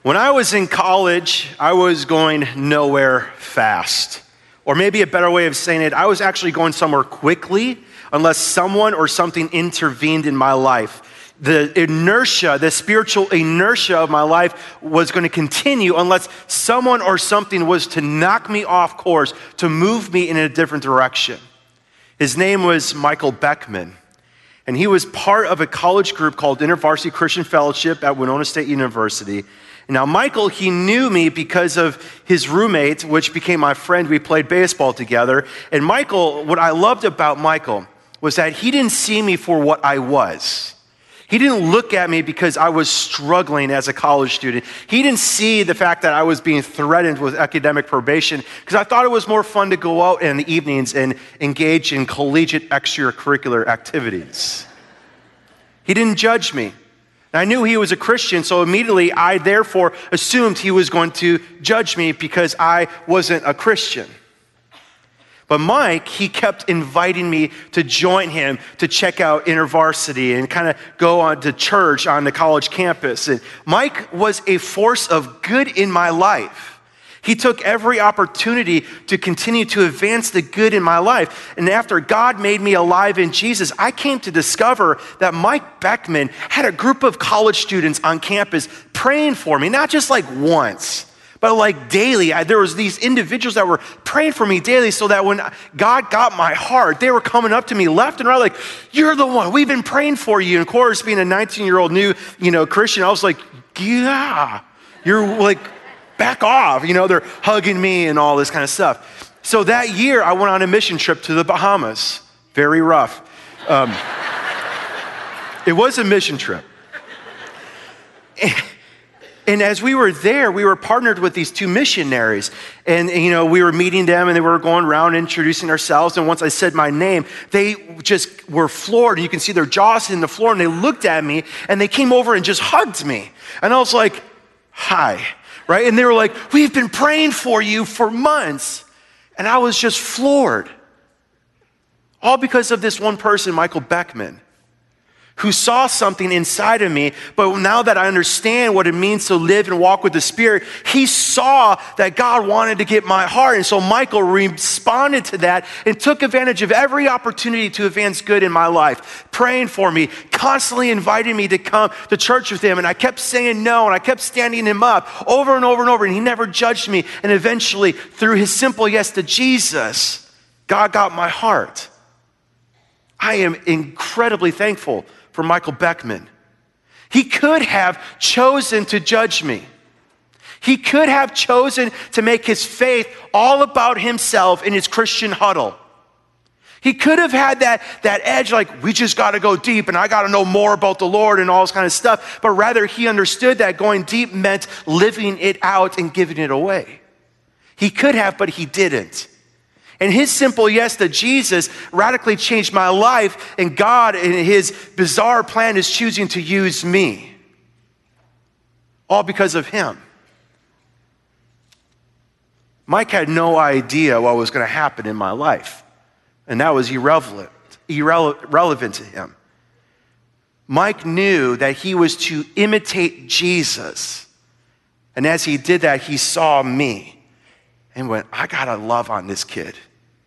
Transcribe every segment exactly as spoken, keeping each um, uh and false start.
When I was in college, I was going nowhere fast. Or maybe a better way of saying it, I was actually going somewhere quickly unless someone or something intervened in my life. The inertia, the spiritual inertia of my life was going to continue unless someone or something was to knock me off course, to move me in a different direction. His name was Michael Beckman, and he was part of a college group called InterVarsity Christian Fellowship at Winona State University. Now, Michael, he knew me because of his roommate, which became my friend. We played baseball together. And Michael, what I loved about Michael was that he didn't see me for what I was. He didn't look at me because I was struggling as a college student. He didn't see the fact that I was being threatened with academic probation because I thought it was more fun to go out in the evenings and engage in collegiate extracurricular activities. He didn't judge me. I knew he was a Christian, so immediately I therefore assumed he was going to judge me because I wasn't a Christian. But Mike, he kept inviting me to join him to check out InterVarsity and kind of go on to church on the college campus. And Mike was a force of good in my life. He took every opportunity to continue to advance the good in my life. And after God made me alive in Jesus, I came to discover that Mike Beckman had a group of college students on campus praying for me, not just like once, but like daily. I, there was these individuals that were praying for me daily so that when God got my heart, they were coming up to me left and right like, you're the one, we've been praying for you. And of course, being a nineteen-year-old new, you know, Christian, I was like, yeah, you're like, back off, you know, they're hugging me and all this kind of stuff. So that year, I went on a mission trip to the Bahamas. Very rough. Um, it was a mission trip. And, and as we were there, we were partnered with these two missionaries. And, you know, we were meeting them and they were going around introducing ourselves. And once I said my name, they just were floored. And you can see their jaws hitting the floor. And they looked at me and they came over and just hugged me. And I was like, hi. Right? And they were like, we've been praying for you for months. And I was just floored. All because of this one person, Michael Beckman, who saw something inside of me. But now that I understand what it means to live and walk with the Spirit, he saw that God wanted to get my heart. And so Michael responded to that and took advantage of every opportunity to advance good in my life, praying for me, constantly inviting me to come to church with him. And I kept saying no, and I kept standing him up over and over and over, and he never judged me. And eventually, through his simple yes to Jesus, God got my heart. I am incredibly thankful for Michael Beckman. He could have chosen to judge me. He could have chosen to make his faith all about himself in his Christian huddle. He could have had that, that edge like, we just got to go deep and I got to know more about the Lord and all this kind of stuff. But rather, he understood that going deep meant living it out and giving it away. He could have, but he didn't. And his simple yes to Jesus radically changed my life, and God, in his bizarre plan, is choosing to use me. All because of him. Mike had no idea what was going to happen in my life, and that was irrelevant, irrele- irrelevant to him. Mike knew that he was to imitate Jesus, and as he did that, he saw me. And went, I gotta love on this kid.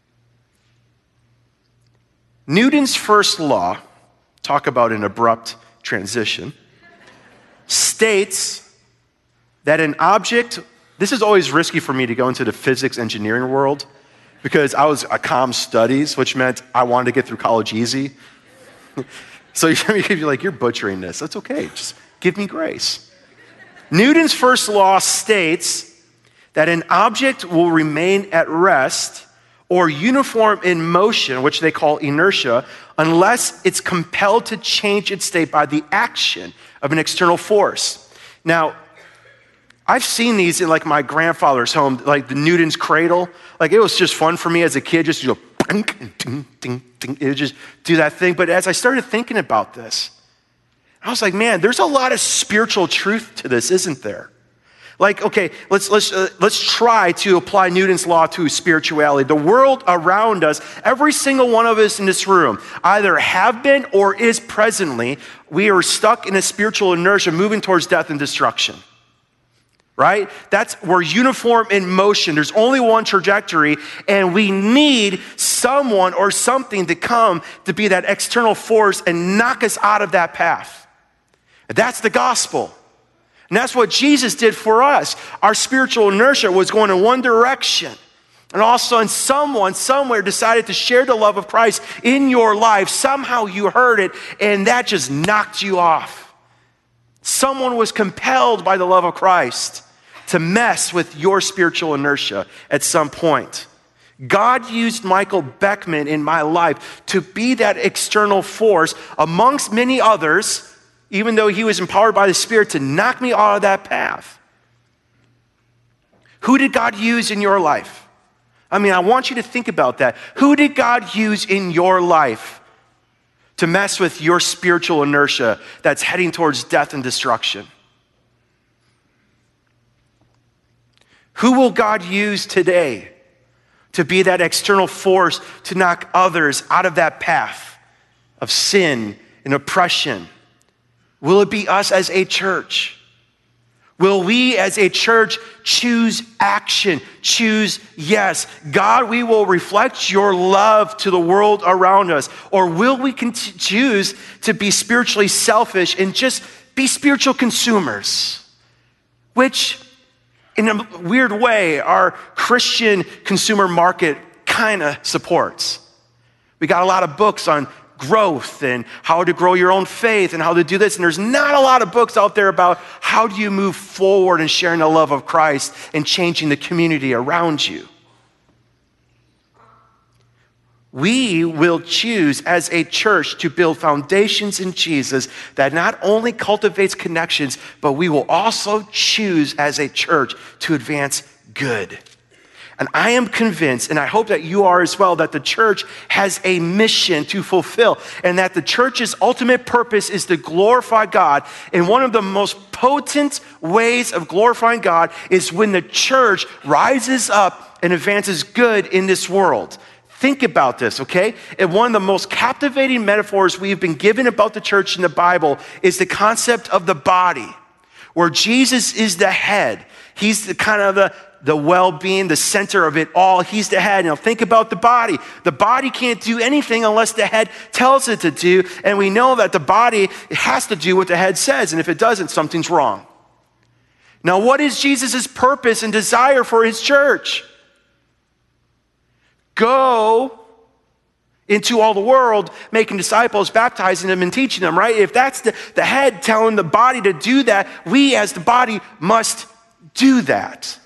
Newton's first law, talk about an abrupt transition, states that an object, this is always risky for me to go into the physics engineering world because I was a comm studies, which meant I wanted to get through college easy. So you're like, you're butchering this. That's okay, just give me grace. Newton's first law states that an object will remain at rest or uniform in motion, which they call inertia, unless it's compelled to change its state by the action of an external force. Now, I've seen these in like my grandfather's home, like the Newton's cradle. Like it was just fun for me as a kid just to go, ding, ding, ding, ding. It would just do that thing. But as I started thinking about this, I was like, man, there's a lot of spiritual truth to this, isn't there? Like, okay, let's let's uh, let's try to apply Newton's law to spirituality. The world around us, every single one of us in this room, either have been or is presently, we are stuck in a spiritual inertia moving towards death and destruction. right? That's, we're uniform in motion. There's only one trajectory, and we need someone or something to come to be that external force and knock us out of that path. That's the gospel. And that's what Jesus did for us. Our spiritual inertia was going in one direction. And all of a sudden, someone, somewhere decided to share the love of Christ in your life. Somehow you heard it, and that just knocked you off. Someone was compelled by the love of Christ to mess with your spiritual inertia at some point. God used Michael Beckman in my life to be that external force amongst many others, even though he was empowered by the Spirit to knock me out of that path. Who did God use in your life? I mean, I want you to think about that. Who did God use in your life to mess with your spiritual inertia that's heading towards death and destruction? Who will God use today to be that external force to knock others out of that path of sin and oppression? Will it be us as a church? Will we as a church choose action, choose yes? God, we will reflect your love to the world around us. Or will we con- choose to be spiritually selfish and just be spiritual consumers? Which, in a weird way, our Christian consumer market kind of supports. We got a lot of books on growth and how to grow your own faith and how to do this. And there's not a lot of books out there about how do you move forward in sharing the love of Christ and changing the community around you. We will choose as a church to build foundations in Jesus that not only cultivates connections, but we will also choose as a church to advance good. And I am convinced, and I hope that you are as well, that the church has a mission to fulfill, and that the church's ultimate purpose is to glorify God. And one of the most potent ways of glorifying God is when the church rises up and advances good in this world. Think about this, okay? And one of the most captivating metaphors we've been given about the church in the Bible is the concept of the body, where Jesus is the head. He's the kind of the, the well-being, the center of it all. He's the head. Now think about the body. The body can't do anything unless the head tells it to do. And we know that the body has to do what the head says. And if it doesn't, something's wrong. Now, what is Jesus' purpose and desire for his church? Go into all the world, making disciples, baptizing them, and teaching them, right? If that's the, the head telling the body to do that, we as the body must do that.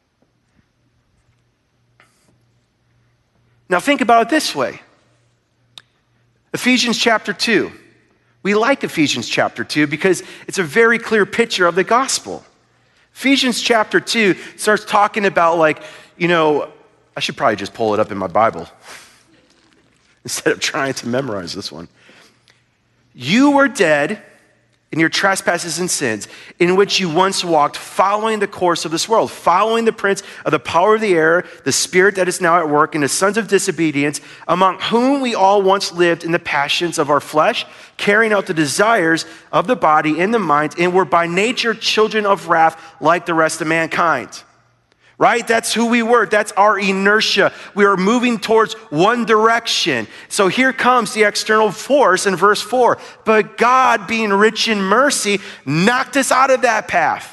Now think about it this way. Ephesians chapter two. We like Ephesians chapter two because it's a very clear picture of the gospel. Ephesians chapter two starts talking about, like, you know, I should probably just pull it up in my Bible instead of trying to memorize this one. You were dead in your trespasses and sins, in which you once walked, following the course of this world, following the prince of the power of the air, the spirit that is now at work in the sons of disobedience, among whom we all once lived in the passions of our flesh, carrying out the desires of the body and the mind, and were by nature children of wrath like the rest of mankind. Right? That's who we were. That's our inertia. We are moving towards one direction. So here comes the external force in verse four. But God, being rich in mercy, knocked us out of that path.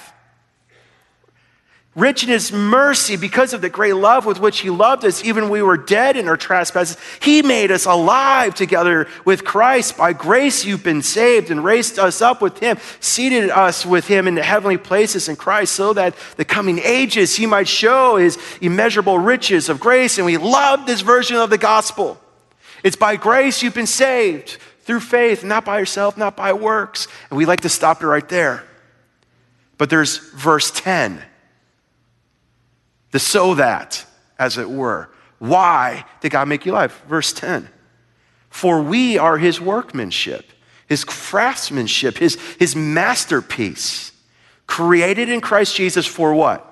Rich in his mercy, because of the great love with which he loved us, even when we were dead in our trespasses, he made us alive together with Christ. By grace you've been saved, and raised us up with him, seated us with him in the heavenly places in Christ, so that the coming ages he might show his immeasurable riches of grace. And we love this version of the gospel. It's by grace you've been saved through faith, not by yourself, not by works. And we like to stop it right there. But there's verse ten. The so that, as it were. Why did God make you alive? Verse ten. For we are his workmanship, his craftsmanship, his, his masterpiece, created in Christ Jesus for what?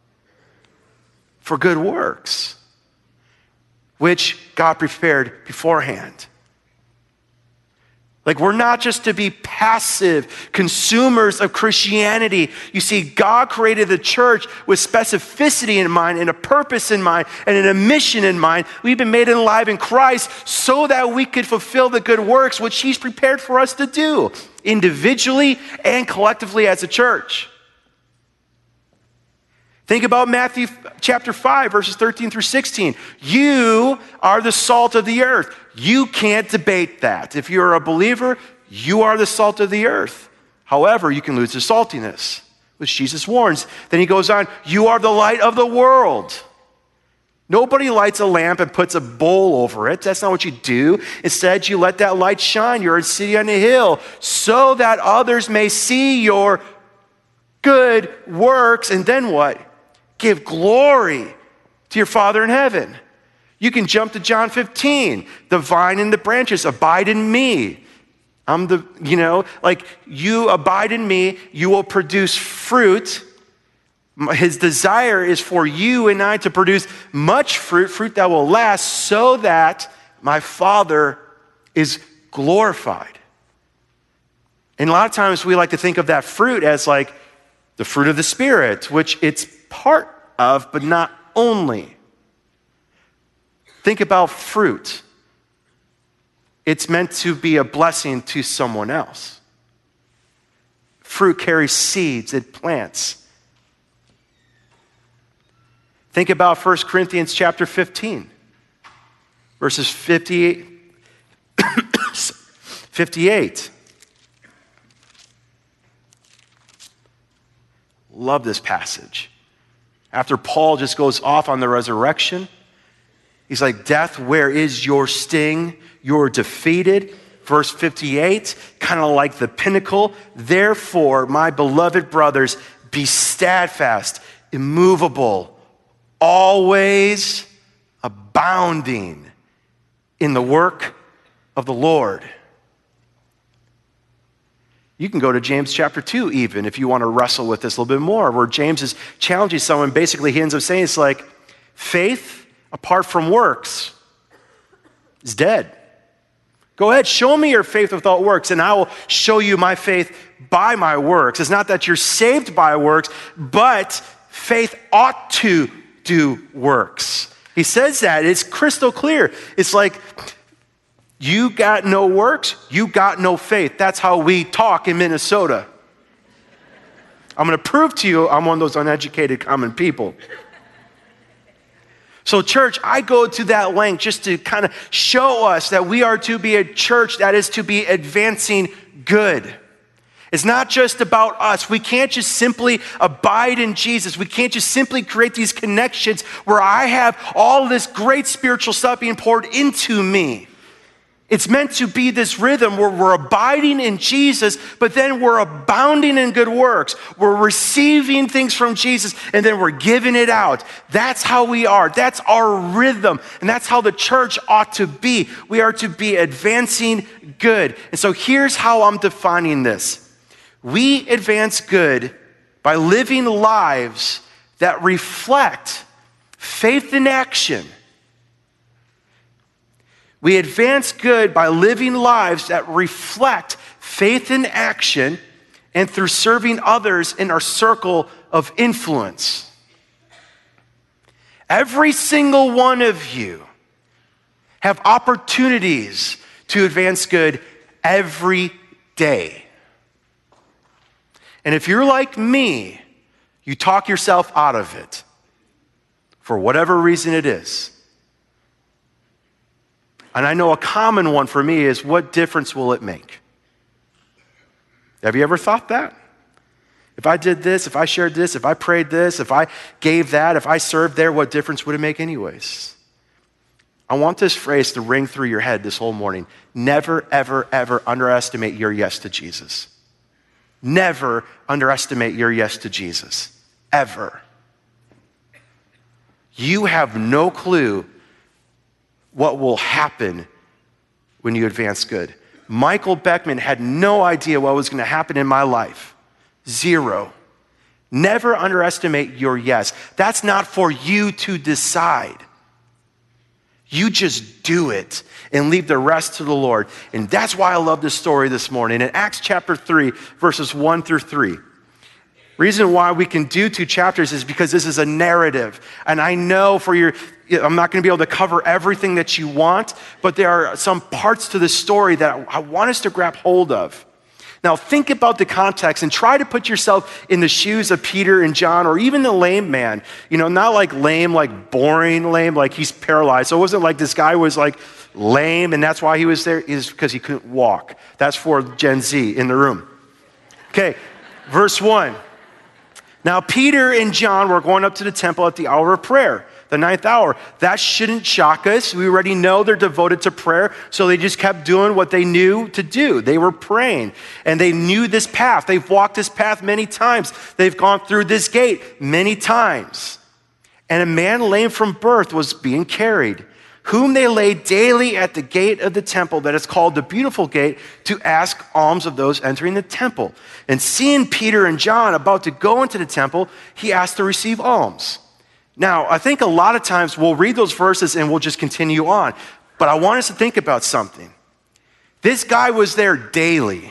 For good works, which God prepared beforehand. Like, we're not just to be passive consumers of Christianity. You see, God created the church with specificity in mind and a purpose in mind and a mission in mind. We've been made alive in Christ so that we could fulfill the good works which he's prepared for us to do, individually and collectively as a church. Think about Matthew chapter five, verses thirteen through sixteen. You are the salt of the earth. You can't debate that. If you're a believer, you are the salt of the earth. However, you can lose the saltiness, which Jesus warns. Then he goes on, you are the light of the world. Nobody lights a lamp and puts a bowl over it. That's not what you do. Instead, you let that light shine. You're a city on a hill so that others may see your good works. And then what? Give glory to your Father in heaven. You can jump to John fifteen. The vine and the branches abide in me. I'm the, you know, like you abide in me, you will produce fruit. His desire is for you and I to produce much fruit, fruit that will last, so that my Father is glorified. And a lot of times we like to think of that fruit as like the fruit of the Spirit, which it's part of, but not only. Think about fruit. It's meant to be a blessing to someone else. Fruit carries seeds, it plants. Think about First Corinthians chapter fifteen, verses fifty-eight. fifty-eight. Love this passage. After Paul just goes off on the resurrection, he's like, death, where is your sting? You're defeated. Verse fifty-eight, kind of like the pinnacle. Therefore, my beloved brothers, be steadfast, immovable, always abounding in the work of the Lord. You can go to James chapter two even if you want to wrestle with this a little bit more, where James is challenging someone. Basically, he ends up saying it's like, faith apart from works is dead. Go ahead, show me your faith without works, and I will show you my faith by my works. It's not that you're saved by works, but faith ought to do works. He says that. It's crystal clear. It's like, you got no works, you got no faith. That's how we talk in Minnesota. I'm going to prove to you I'm one of those uneducated common people. So church, I go to that length just to kind of show us that we are to be a church that is to be advancing good. It's not just about us. We can't just simply abide in Jesus. We can't just simply create these connections where I have all this great spiritual stuff being poured into me. It's meant to be this rhythm where we're abiding in Jesus, but then we're abounding in good works. We're receiving things from Jesus, and then we're giving it out. That's how we are. That's our rhythm, and that's how the church ought to be. We are to be advancing good. And so here's how I'm defining this. We advance good by living lives that reflect faith in action. We advance good by living lives that reflect faith in action and through serving others in our circle of influence. Every single one of you have opportunities to advance good every day. And if you're like me, you talk yourself out of it for whatever reason it is. And I know a common one for me is, what difference will it make? Have you ever thought that? If I did this, if I shared this, if I prayed this, if I gave that, if I served there, what difference would it make anyways? I want this phrase to ring through your head this whole morning. Never, ever, ever underestimate your yes to Jesus. Never underestimate your yes to Jesus. Ever. You have no clue what will happen when you advance good. Michael Beckman had no idea what was going to happen in my life. Zero. Never underestimate your yes. That's not for you to decide. You just do it and leave the rest to the Lord. And that's why I love this story this morning. In Acts chapter three, verses one through three. Reason why we can do two chapters is because this is a narrative. And I know for your, I'm not going to be able to cover everything that you want, but there are some parts to the story that I want us to grab hold of. Now think about the context and try to put yourself in the shoes of Peter and John, or even the lame man. You know, not like lame, like boring lame, like he's paralyzed. So it wasn't like this guy was like lame and that's why he was there, is because he couldn't walk. That's for Gen Z in the room. Okay, verse one. Now, Peter and John were going up to the temple at the hour of prayer, the ninth hour. That shouldn't shock us. We already know they're devoted to prayer, so they just kept doing what they knew to do. They were praying, and they knew this path. They've walked this path many times. They've gone through this gate many times. And a man lame from birth was being carried, whom they laid daily at the gate of the temple that is called the Beautiful Gate, to ask alms of those entering the temple. And seeing Peter and John about to go into the temple, he asked to receive alms. Now, I think a lot of times we'll read those verses and we'll just continue on. But I want us to think about something. This guy was there daily.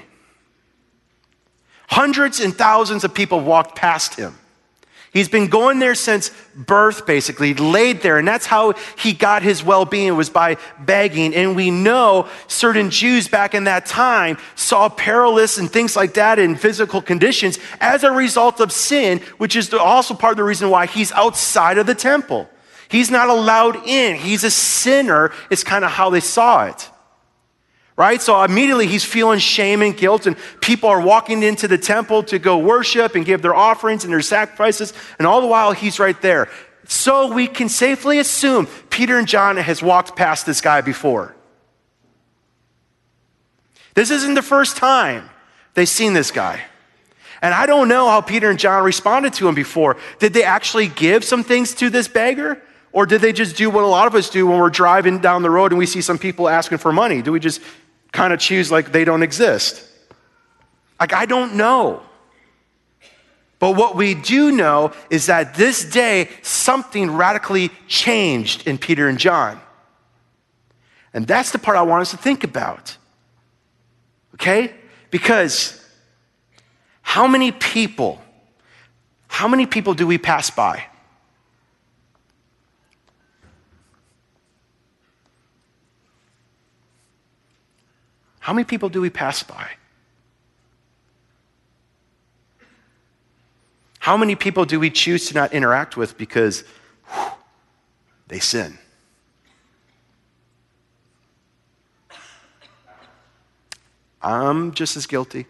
Hundreds and thousands of people walked past him. He's been going there since birth, basically, laid there. And that's how he got his well-being, was by begging. And we know certain Jews back in that time saw paralysis and things like that in physical conditions as a result of sin, which is also part of the reason why he's outside of the temple. He's not allowed in. He's a sinner. It's kind of how they saw it. Right? So immediately he's feeling shame and guilt, and people are walking into the temple to go worship and give their offerings and their sacrifices, and all the while he's right there. So we can safely assume Peter and John has walked past this guy before. This isn't the first time they've seen this guy. And I don't know how Peter and John responded to him before. Did they actually give some things to this beggar? Or did they just do what a lot of us do when we're driving down the road and we see some people asking for money? Do we just kind of choose like they don't exist? Like, I don't know. But what we do know is that this day, something radically changed in Peter and John. And that's the part I want us to think about. Okay? Because how many people, how many people do we pass by? How many people do we pass by? How many people do we choose to not interact with because whew, they sin? I'm just as guilty.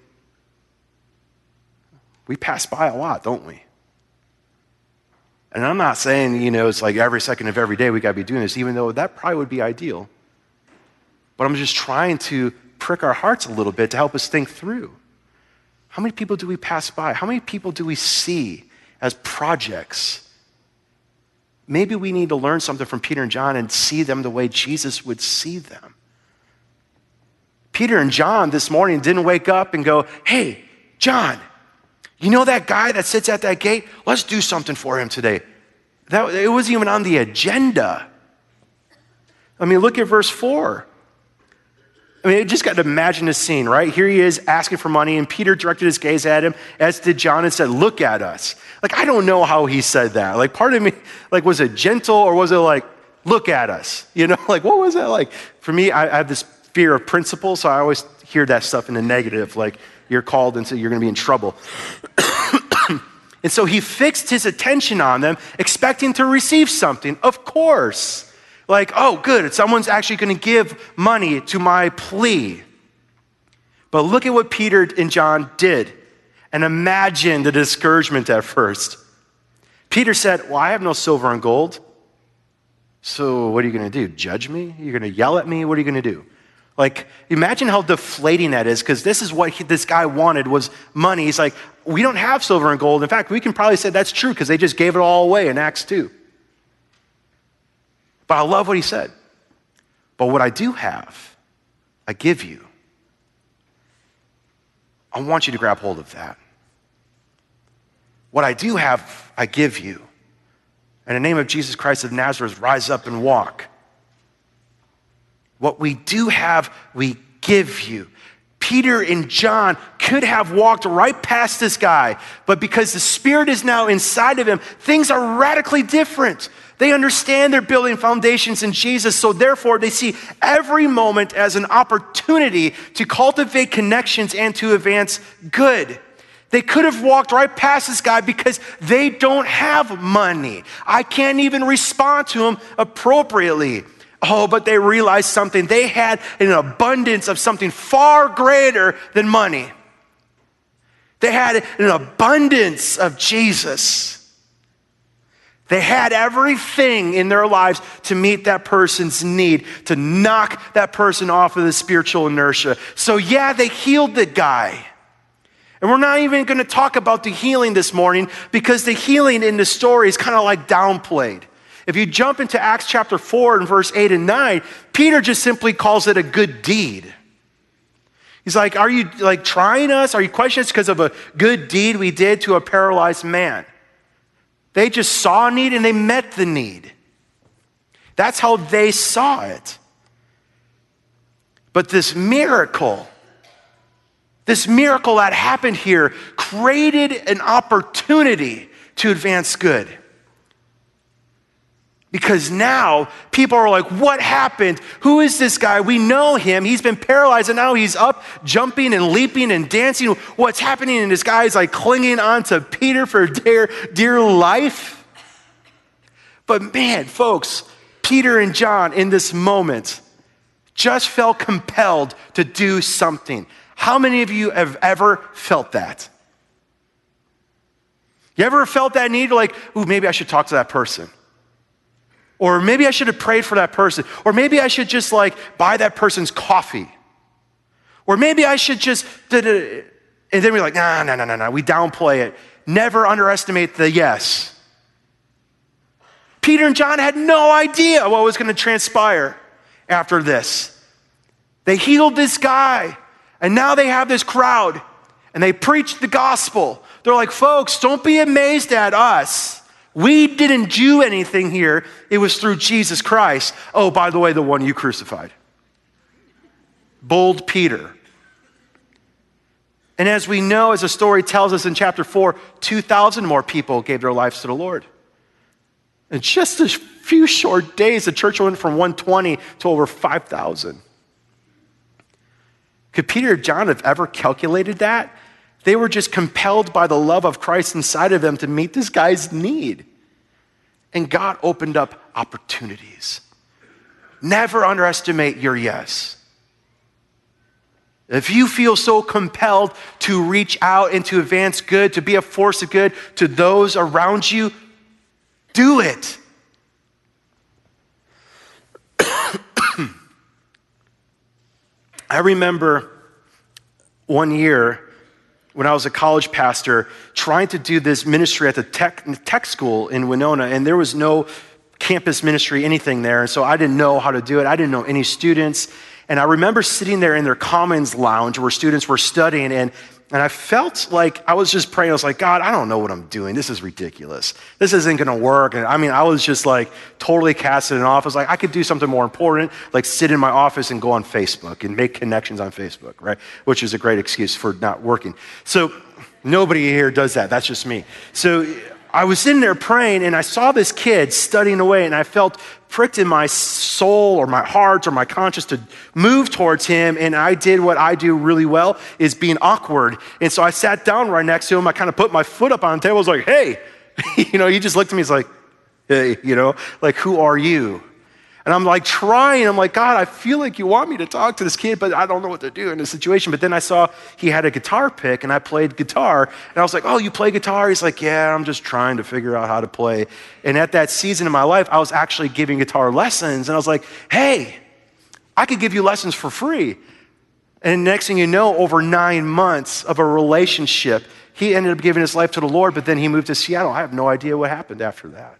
We pass by a lot, don't we? And I'm not saying, you know, it's like every second of every day we got to be doing this, even though that probably would be ideal. But I'm just trying to prick our hearts a little bit to help us think through. How many people do we pass by? How many people do we see as projects? Maybe we need to learn something from Peter and John and see them the way Jesus would see them. Peter and John this morning didn't wake up and go, hey, John, you know that guy that sits at that gate? Let's do something for him today. That, it wasn't even on the agenda. I mean, look at verse four. I mean, you just got to imagine this scene, right? Here he is asking for money, and Peter directed his gaze at him, as did John, and said, look at us. Like, I don't know how he said that. Like, part of me, like, was it gentle, or was it like, look at us? You know, like, what was that like? For me, I, I have this fear of principle, so I always hear that stuff in the negative, like, you're called and so you're going to be in trouble. And so he fixed his attention on them, expecting to receive something, of course. Like, oh, good, someone's actually going to give money to my plea. But look at what Peter and John did, and imagine the discouragement at first. Peter said, well, I have no silver and gold. So what are you going to do? Judge me? You're going to yell at me? What are you going to do? Like, imagine how deflating that is, because this is what he, this guy wanted, was money. He's like, we don't have silver and gold. In fact, we can probably say that's true because they just gave it all away in Acts two. But I love what he said. But what I do have, I give you. I want you to grab hold of that. What I do have, I give you. In the name of Jesus Christ of Nazareth, rise up and walk. What we do have, we give you. Peter and John could have walked right past this guy, but because the Spirit is now inside of him, things are radically different. They understand they're building foundations in Jesus, so therefore they see every moment as an opportunity to cultivate connections and to advance good. They could have walked right past this guy because they don't have money. I can't even respond to him appropriately. Oh, but they realized something. They had an abundance of something far greater than money. They had an abundance of Jesus. They had everything in their lives to meet that person's need, to knock that person off of the spiritual inertia. So yeah, they healed the guy. And we're not even going to talk about the healing this morning because the healing in the story is kind of like downplayed. If you jump into Acts chapter four and verse eight and nine, Peter just simply calls it a good deed. He's like, are you like trying us? Are you questioning us because of a good deed we did to a paralyzed man? They just saw a need and they met the need. That's how they saw it. But this miracle, this miracle that happened here created an opportunity to advance good. Because now people are like, what happened? Who is this guy? We know him. He's been paralyzed and now he's up, jumping and leaping and dancing. What's happening? And this guy is like clinging on to Peter for dear, dear life. But man, folks, Peter and John in this moment just felt compelled to do something. How many of you have ever felt that? You ever felt that need? Like, ooh, maybe I should talk to that person. Or maybe I should have prayed for that person. Or maybe I should just like buy that person's coffee. Or maybe I should just, and then we're like, nah, nah, nah, nah, nah. We downplay it. Never underestimate the yes. Peter and John had no idea what was going to transpire after this. They healed this guy, and now they have this crowd, and they preach the gospel. They're like, folks, don't be amazed at us. We didn't do anything here. It was through Jesus Christ. Oh, by the way, the one you crucified. Bold Peter. And as we know, as the story tells us in chapter four, two thousand more people gave their lives to the Lord. In just a few short days, the church went from one hundred twenty to over five thousand. Could Peter and John have ever calculated that? They were just compelled by the love of Christ inside of them to meet this guy's need. And God opened up opportunities. Never underestimate your yes. If you feel so compelled to reach out and to advance good, to be a force of good to those around you, do it. I remember one year when I was a college pastor trying to do this ministry at the tech, tech school in Winona, and there was no campus ministry, anything there. And so I didn't know how to do it. I didn't know any students. And I remember sitting there in their commons lounge where students were studying, and And I felt like I was just praying. I was like, God, I don't know what I'm doing. This is ridiculous. This isn't going to work. And I mean, I was just like totally casting it off. I was like, I could do something more important, like sit in my office and go on Facebook and make connections on Facebook, right? Which is a great excuse for not working. So nobody here does that. That's just me. So I was sitting there praying, and I saw this kid studying away, and I felt pricked in my soul or my heart or my conscience to move towards him, and I did what I do really well, is being awkward. And so I sat down right next to him. I kind of put my foot up on the table. I was like, hey, you know, he just looked at me. He's like, hey, you know, like, who are you? And I'm like trying, I'm like, God, I feel like you want me to talk to this kid, but I don't know what to do in this situation. But then I saw he had a guitar pick, and I played guitar. And I was like, oh, you play guitar? He's like, yeah, I'm just trying to figure out how to play. And at that season in my life, I was actually giving guitar lessons. And I was like, hey, I could give you lessons for free. And next thing you know, over nine months of a relationship, he ended up giving his life to the Lord, but then he moved to Seattle. I have no idea what happened after that.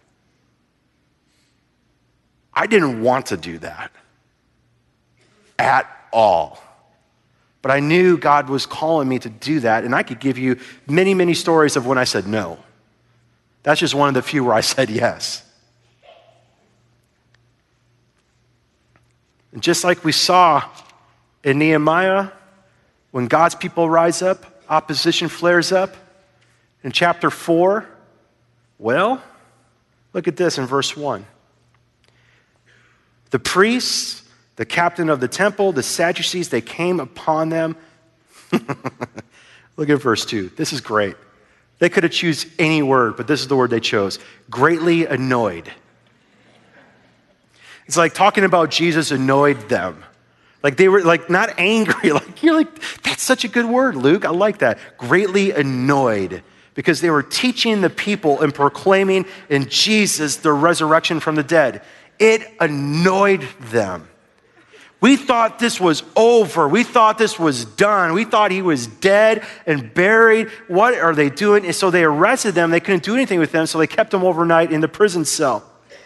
I didn't want to do that at all. But I knew God was calling me to do that, and I could give you many, many stories of when I said no. That's just one of the few where I said yes. And just like we saw in Nehemiah, when God's people rise up, opposition flares up. In chapter four, well, look at this in verse one. The priests, the captain of the temple, the Sadducees, they came upon them. Look at verse two. This is great. They could have chosen any word, but this is the word they chose. Greatly annoyed. It's like talking about Jesus annoyed them. Like they were like not angry. Like you're like, that's such a good word, Luke. I like that. Greatly annoyed. Because they were teaching the people and proclaiming in Jesus the resurrection from the dead. It annoyed them. We thought this was over. We thought this was done. We thought he was dead and buried. What are they doing? And so they arrested them. They couldn't do anything with them, so they kept them overnight in the prison cell.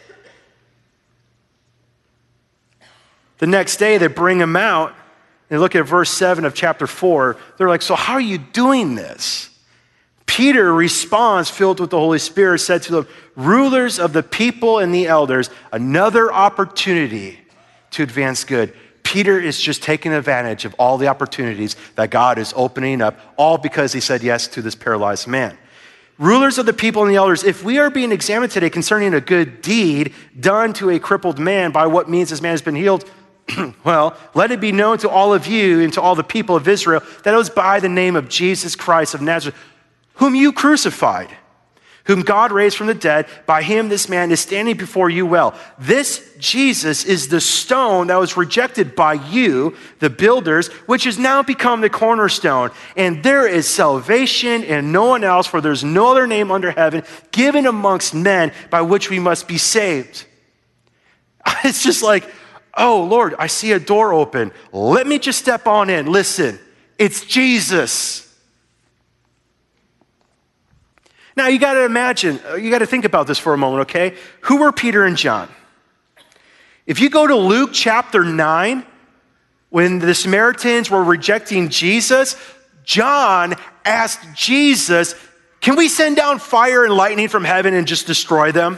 The next day, they bring him out, and look at verse seven of chapter four. They're like, so how are you doing this? Peter responds, filled with the Holy Spirit, said to them, rulers of the people and the elders, another opportunity to advance good. Peter is just taking advantage of all the opportunities that God is opening up, all because he said yes to this paralyzed man. Rulers of the people and the elders, if we are being examined today concerning a good deed done to a crippled man, by what means this man has been healed, well, let it be known to all of you and to all the people of Israel that it was by the name of Jesus Christ of Nazareth, whom you crucified, whom God raised from the dead. By him this man is standing before you well. This Jesus is the stone that was rejected by you, the builders, which has now become the cornerstone. And there is salvation in no one else, for there's no other name under heaven given amongst men by which we must be saved. It's just like, oh, Lord, I see a door open. Let me just step on in. Listen, it's Jesus. Now, you got to imagine, you got to think about this for a moment, okay? Who were Peter and John? If you go to Luke chapter nine, when the Samaritans were rejecting Jesus, John asked Jesus, can we send down fire and lightning from heaven and just destroy them?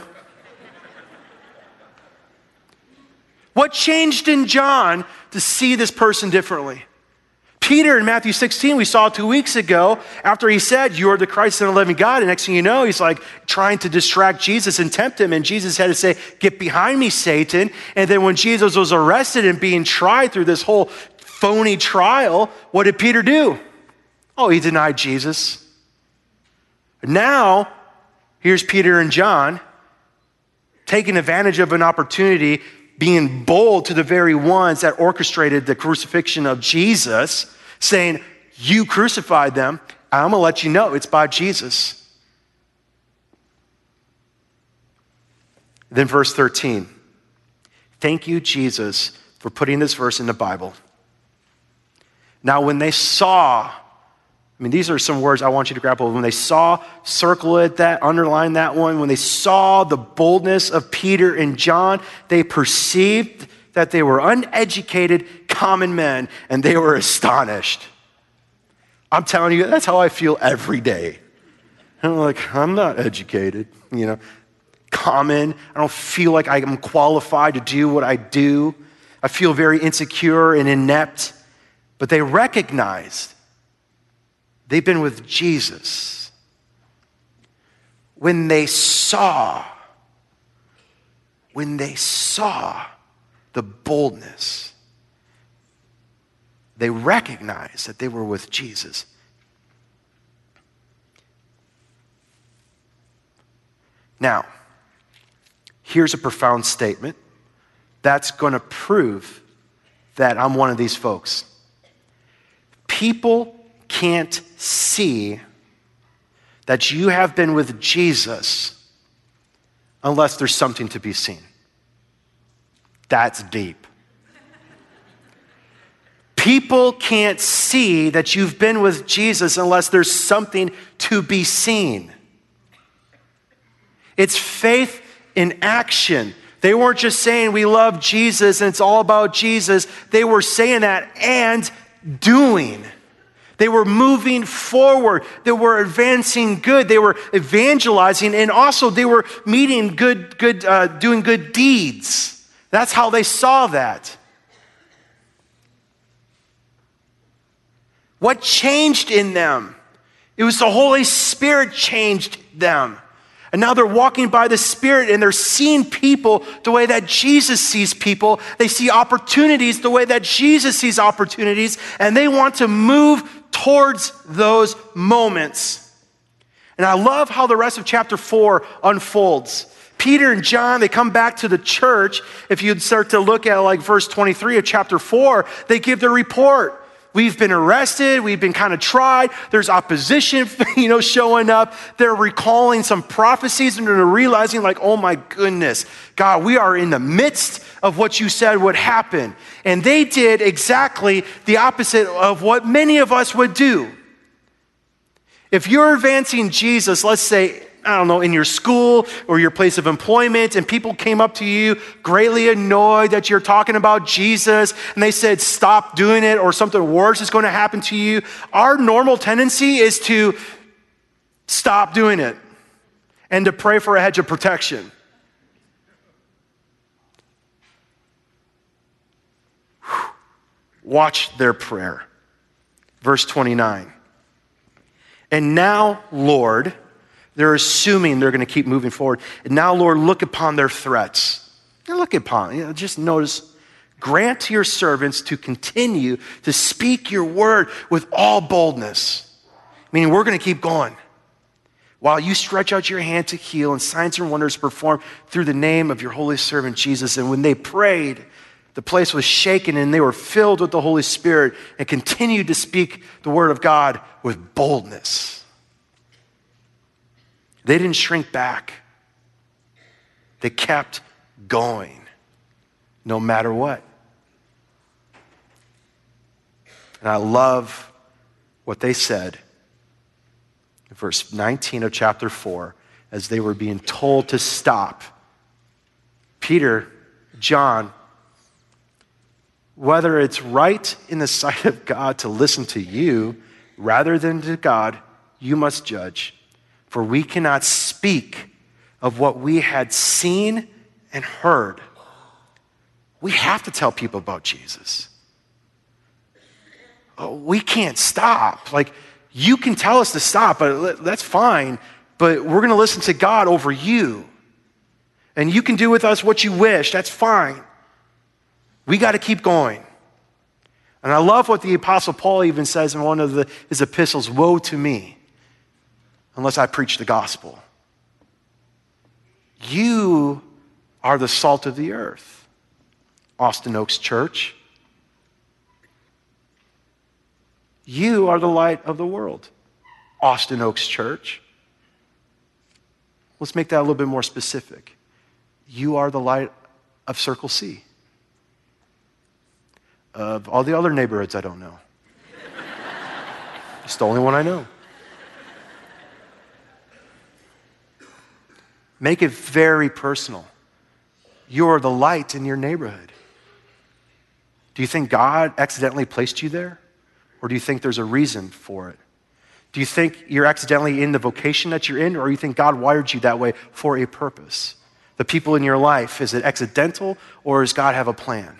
What changed in John to see this person differently? Peter in Matthew sixteen, we saw two weeks ago, after he said, you are the Christ and the living God, and next thing you know, he's like trying to distract Jesus and tempt him, and Jesus had to say, get behind me, Satan. And then when Jesus was arrested and being tried through this whole phony trial, what did Peter do? Oh, he denied Jesus. Now, here's Peter and John taking advantage of an opportunity, being bold to the very ones that orchestrated the crucifixion of Jesus, saying, you crucified them. I'm going to let you know it's by Jesus. Then verse thirteen. Thank you, Jesus, for putting this verse in the Bible. Now, when they saw, I mean, these are some words I want you to grapple with. When they saw, circle it, that, underline that one. When they saw the boldness of Peter and John, they perceived that they were uneducated, common men, and they were astonished. I'm telling you, that's how I feel every day. I'm like, I'm not educated, you know, common. I don't feel like I'm qualified to do what I do. I feel very insecure and inept. But they recognized they've been with Jesus. When they saw, when they saw the boldness, they recognized that they were with Jesus. Now, here's a profound statement that's going to prove that I'm one of these folks. People can't see that you have been with Jesus unless there's something to be seen. That's deep. People can't see that you've been with Jesus unless there's something to be seen. It's faith in action. They weren't just saying we love Jesus and it's all about Jesus. They were saying that and doing. They were moving forward. They were advancing good. They were evangelizing, and also they were meeting good, good, uh, doing good deeds. That's how they saw that. What changed in them? It was the Holy Spirit changed them. And now they're walking by the Spirit and they're seeing people the way that Jesus sees people. They see opportunities the way that Jesus sees opportunities, and they want to move towards those moments. And I love how the rest of chapter four unfolds. Peter and John, they come back to the church. If you'd start to look at like verse twenty-three of chapter four, they give their report. We've been arrested. We've been kind of tried. There's opposition, you know, showing up. They're recalling some prophecies and they're realizing like, oh my goodness, God, we are in the midst of what you said would happen. And they did exactly the opposite of what many of us would do. If you're advancing Jesus, let's say, I don't know, in your school or your place of employment, and people came up to you greatly annoyed that you're talking about Jesus, and they said, stop doing it, or something worse is going to happen to you, our normal tendency is to stop doing it and to pray for a hedge of protection. Whew. Watch their prayer. Verse twenty-nine. And now, Lord, they're assuming they're going to keep moving forward. And now, Lord, look upon their threats. Now look upon, you know, just notice, grant to your servants to continue to speak your word with all boldness. Meaning we're going to keep going. While you stretch out your hand to heal and signs and wonders performed through the name of your holy servant Jesus. And when they prayed, the place was shaken and they were filled with the Holy Spirit and continued to speak the word of God with boldness. They didn't shrink back. They kept going, no matter what. And I love what they said in verse nineteen of chapter four, as they were being told to stop. Peter, John, whether it's right in the sight of God to listen to you rather than to God, you must judge. For we cannot speak of what we had seen and heard. We have to tell people about Jesus. Oh, we can't stop. Like, you can tell us to stop, but that's fine. But we're going to listen to God over you. And you can do with us what you wish. That's fine. We got to keep going. And I love what the Apostle Paul even says in one of the, his epistles, woe to me, unless I preach the gospel. You are the salt of the earth, Austin Oaks Church. You are the light of the world, Austin Oaks Church. Let's make that a little bit more specific. You are the light of Circle C. Of all the other neighborhoods I don't know. It's the only one I know. Make it very personal. You're the light in your neighborhood. Do you think God accidentally placed you there? Or do you think there's a reason for it? Do you think you're accidentally in the vocation that you're in, or you think God wired you that way for a purpose? The people in your life, is it accidental, or does God have a plan?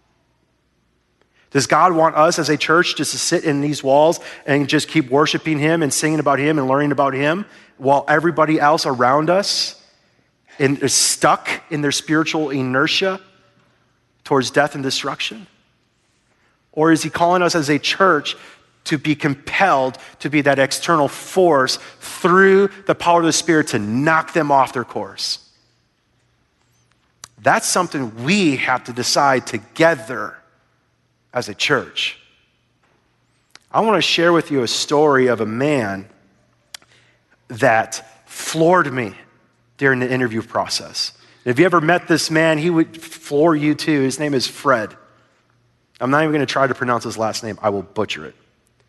Does God want us as a church just to sit in these walls and just keep worshiping him and singing about him and learning about him while everybody else around us is stuck in their spiritual inertia towards death and destruction? Or is he calling us as a church to be compelled to be that external force through the power of the Spirit to knock them off their course? That's something we have to decide together as a church. I want to share with you a story of a man that floored me during the interview process. If you ever met this man, he would floor you too. His name is Fred. I'm not even going to try to pronounce his last name. I will butcher it.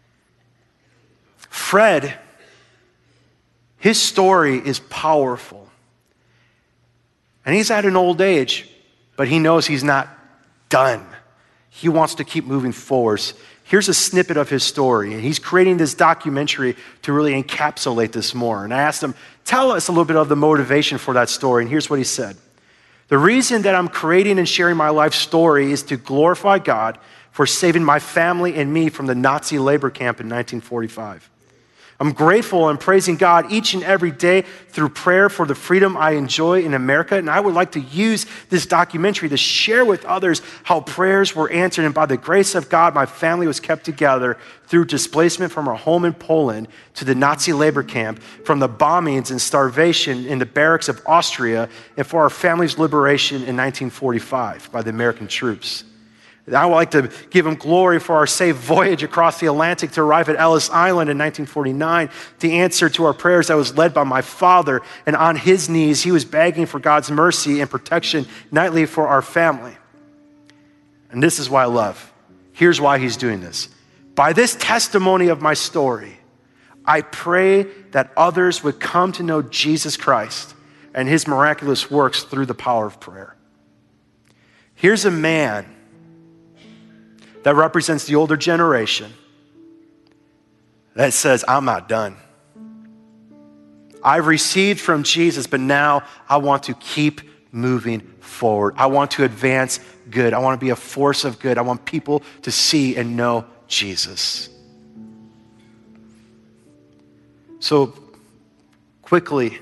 Fred, his story is powerful. And he's at an old age, but he knows he's not done. He wants to keep moving forward. Here's a snippet of his story. And he's creating this documentary to really encapsulate this more. And I asked him, tell us a little bit of the motivation for that story. And here's what he said. The reason that I'm creating and sharing my life story is to glorify God for saving my family and me from the Nazi labor camp in nineteen forty-five. I'm grateful and praising God each and every day through prayer for the freedom I enjoy in America. And I would like to use this documentary to share with others how prayers were answered. And by the grace of God, my family was kept together through displacement from our home in Poland to the Nazi labor camp, from the bombings and starvation in the barracks of Austria, and for our family's liberation in nineteen forty-five by the American troops. I would like to give him glory for our safe voyage across the Atlantic to arrive at Ellis Island in nineteen forty-nine. The answer to our prayers that was led by my father, and on his knees, he was begging for God's mercy and protection nightly for our family. And this is why I love. Here's why he's doing this. By this testimony of my story, I pray that others would come to know Jesus Christ and his miraculous works through the power of prayer. Here's a man that represents the older generation that says, I'm not done. I've received from Jesus, but now I want to keep moving forward. I want to advance good. I want to be a force of good. I want people to see and know Jesus. So quickly,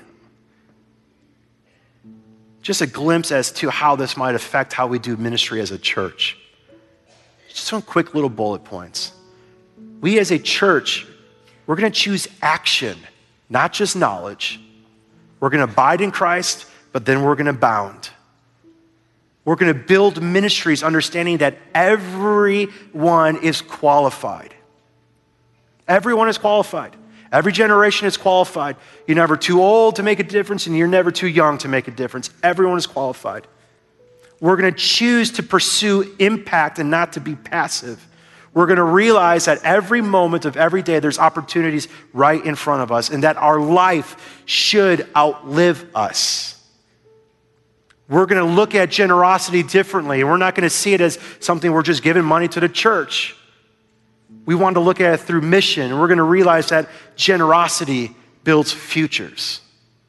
just a glimpse as to how this might affect how we do ministry as a church. Just some quick little bullet points. We as a church, we're going to choose action, not just knowledge. We're going to abide in Christ, but then we're going to abound. We're going to build ministries understanding that everyone is qualified. Everyone is qualified. Every generation is qualified. You're never too old to make a difference, and you're never too young to make a difference. Everyone is qualified. We're going to choose to pursue impact and not to be passive. We're going to realize that every moment of every day, there's opportunities right in front of us, and that our life should outlive us. We're going to look at generosity differently. We're not going to see it as something we're just giving money to the church. We want to look at it through mission, and we're going to realize that generosity builds futures.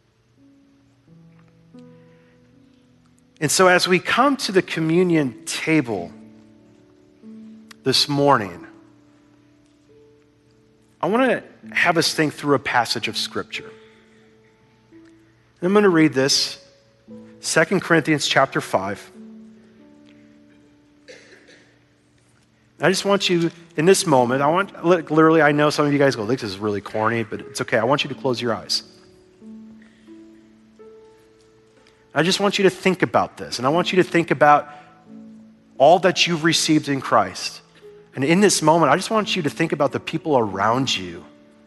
And so as we come to the communion table this morning, I want to have us think through a passage of Scripture. And I'm going to read this, Second Corinthians chapter five. I just want you, in this moment, I want, literally, I know some of you guys go, this is really corny, but it's okay. I want you to close your eyes. I just want you to think about this, and I want you to think about all that you've received in Christ. And in this moment, I just want you to think about the people around you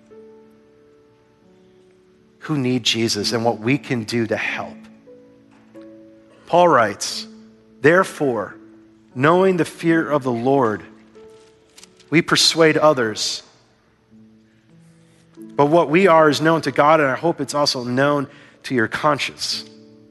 who need Jesus and what we can do to help. Paul writes, therefore, knowing the fear of the Lord, we persuade others. But what we are is known to God, and I hope it's also known to your conscience.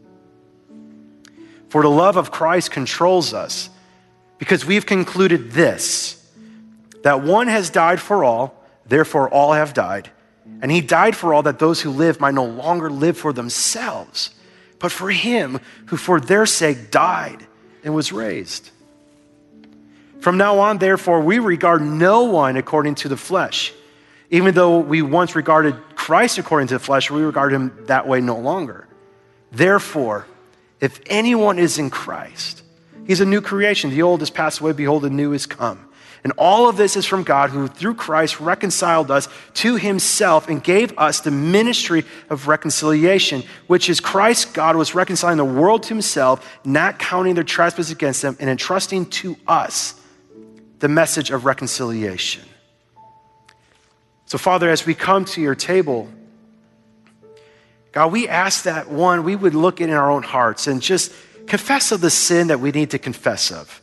For the love of Christ controls us, because we've concluded this, that one has died for all, therefore all have died. And he died for all, that those who live might no longer live for themselves, but for him who for their sake died and was raised. From now on, therefore, we regard no one according to the flesh. Even though we once regarded Christ according to the flesh, we regard him that way no longer. Therefore, if anyone is in Christ, he's a new creation. The old has passed away, behold, the new has come. And all of this is from God, who through Christ reconciled us to himself and gave us the ministry of reconciliation, which is Christ, God, was reconciling the world to himself, not counting their trespasses against them, and entrusting to us the message of reconciliation. So, Father, as we come to your table, God, we ask that, one, we would look in our own hearts and just confess of the sin that we need to confess of.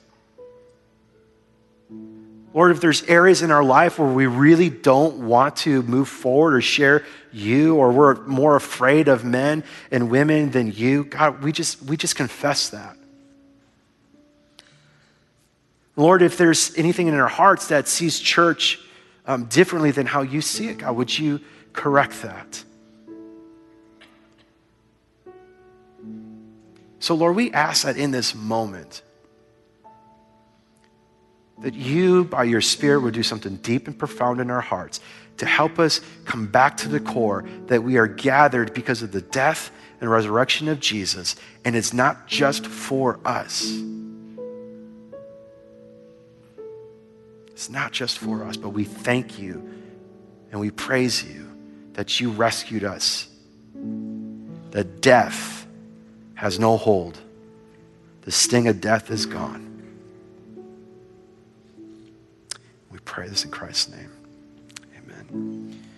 Lord, if there's areas in our life where we really don't want to move forward or share you, or we're more afraid of men and women than you, God, we just we just confess that. Lord, if there's anything in our hearts that sees church um, differently than how you see it, God, would you correct that? So, Lord, we ask that in this moment, that you, by your Spirit, would do something deep and profound in our hearts to help us come back to the core that we are gathered because of the death and resurrection of Jesus, and it's not just for us. It's not just for us, but we thank you and we praise you that you rescued us, that death has no hold. The sting of death is gone. We pray this in Christ's name. Amen.